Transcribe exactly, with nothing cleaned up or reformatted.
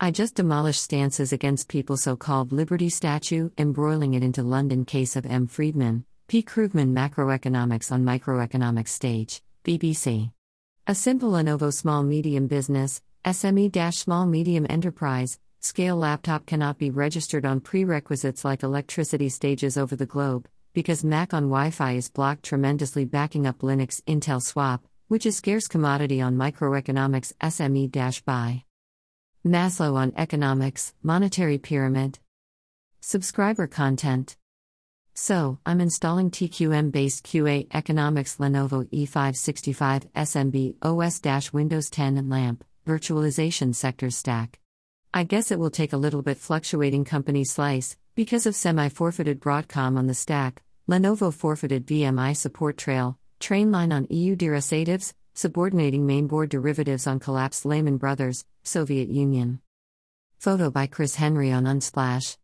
I just demolished stances against people so-called Liberty statue, embroiling it into London case of M. Friedman, P. Krugman Macroeconomics on Microeconomics Stage, B B C. A simple Lenovo small medium business, S M E-small medium enterprise, scale laptop cannot be registered on prerequisites like electricity stages over the globe, because Mac on Wi-Fi is blocked tremendously backing up Linux Intel swap, which is scarce commodity on microeconomics S M E-buy. Maslow on economics, monetary pyramid. Subscriber content. So, I'm installing T Q M-based Q A economics Lenovo E five sixty-five S M B O S-Windows ten and LAMP, virtualization sector stack. I guess it will take a little bit fluctuating company slice, because of semi-forfeited Broadcom on the stack, Lenovo forfeited V M I support trail, Trainline on E U derivatives, subordinating mainboard derivatives on collapsed Lehman Brothers, Soviet Union. Photo by Chris Henry on Unsplash.